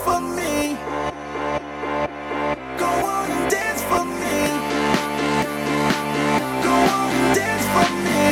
for me. Go on and dance for me. Go on and dance for me.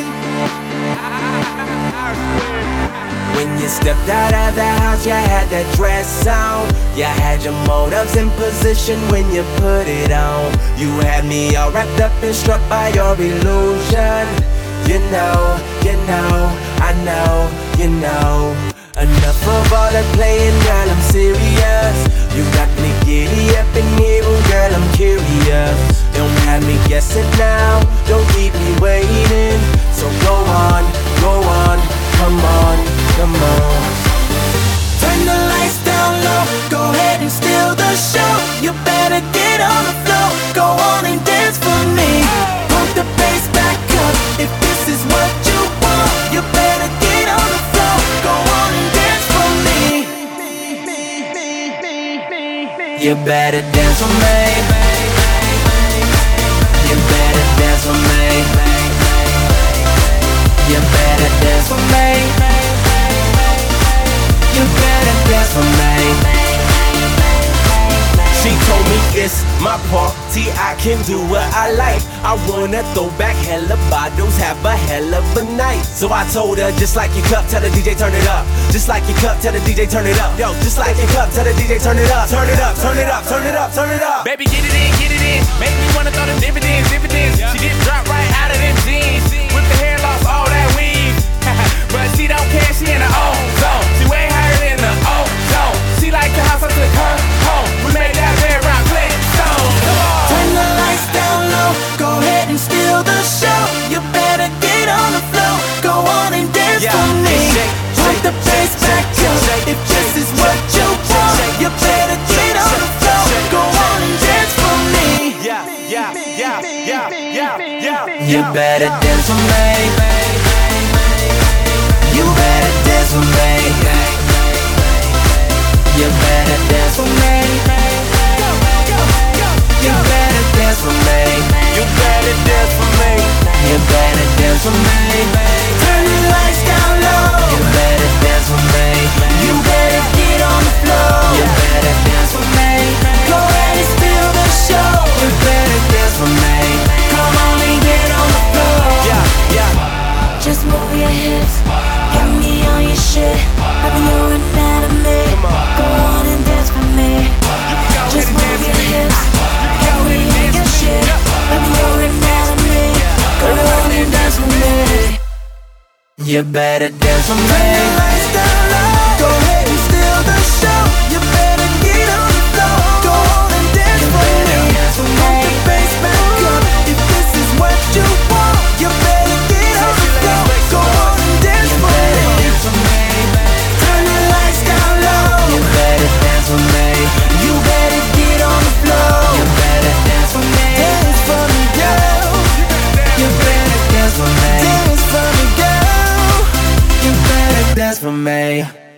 When you stepped out of the house, you had that dress on. You had your motives in position when you put it on. You had me all wrapped up and struck by your illusion. You know, I know, you know. Enough of all that playing, girl, I'm serious. You got me giddy up in here, oh girl, I'm curious. Don't have me guessing now, don't keep me waiting. So go on, come on, come on. Turn the lights down low, go ahead and steal the show. You better get on the floor, go on and dance for me. Pump the bass back up, if this is what you want. You better get on the floor, go on and dance for me. You better dance for me. You better dance for me. You better dance for me. You better dance for me. She told me it's my party, I can do what I like. I wanna throw back hella bottles, have a hell of a night. So I told her, just like your cup, tell the DJ turn it up. Just like your cup, tell the DJ turn it up. Yo, just like your cup, tell the DJ turn it up. Turn it up, turn it up, turn it up, turn it up. Baby, get it in. Make me wanna throw them dividends. She did drop right out of them jeans. With the hair loss, all that weave. But she don't care, she in the old zone. She way higher than the old zone. She like the house, I took her home. We made that bed rock Flintstone. Come on. Turn the lights down low, go ahead and steal the show. You better get on the floor, go on and dance for me. Pump the bass back up, if this is what you want. You better get on the floor, go on and dance for me. You better dance for me. You better dance for me. You better dance for me. You better dance for me. You better dance for me. You better dance for me. Turn the lights down low. You better dance for me. You better get on the floor. You better dance for me. Go ahead and steal the show. You better dance for me. Come on and get on the floor. Just move your hips, get me on your shit. I've been your anatomy. Go on and dance for me. Just move your hips, get me on your shit. I've been your anatomy. Go on and dance for me. You better dance for me. Turn the lights down low. Go ahead and steal the show. You better get on the floor. Go on and dance for me. Pump the bass back up, if this is what you want. You better get on the floor. Go on and dance for me. Turn the lights down low. You better dance for me. You better get on the floor. You better dance for me. Dance for me, girl. You better dance for me. Dance for me, girl. You better dance for me.